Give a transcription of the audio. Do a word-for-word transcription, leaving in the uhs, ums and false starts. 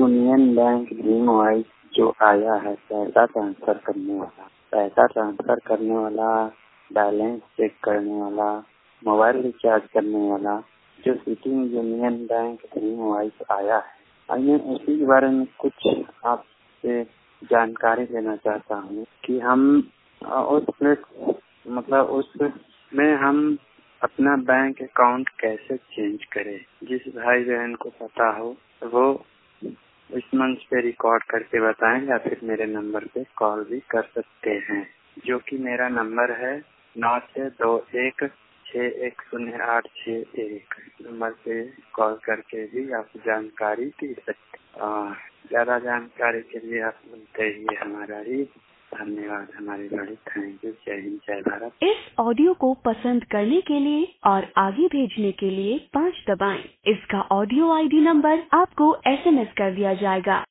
Union bank dream wise जो आया है पैसा ट्रांसफर करने वाला पैसा ट्रांसफर करने वाला बैलेंस चेक करने वाला, मोबाइल रिचार्ज करने वाला जो city union bank dream wise आया है, मैं उसी के बारे में कुछ आपसे जानकारी देना चाहता हूँ कि हम उस प्लेट मतलब उसमें हम अपना बैंक अकाउंट कैसे चेंज करें। जिस भाई बहन को पता हो वो इस मंच पे रिकॉर्ड करके बताएं या फिर मेरे नंबर पे कॉल भी कर सकते हैं, जो कि मेरा नंबर है नौ छः दो एक छः एक शून्य आठ छः एक। नंबर पे कॉल करके भी आप जानकारी दे सकते हैं। ज़्यादा जानकारी के लिए आप सुनते ही हमारा ही धन्यवाद। हमारी बड़ी थैंक यू। जय हिंद, जय भारत। इस ऑडियो को पसंद करने के लिए और आगे भेजने के लिए पाँच दबाएं। इसका ऑडियो आईडी नंबर आपको एसएमएस कर दिया जाएगा।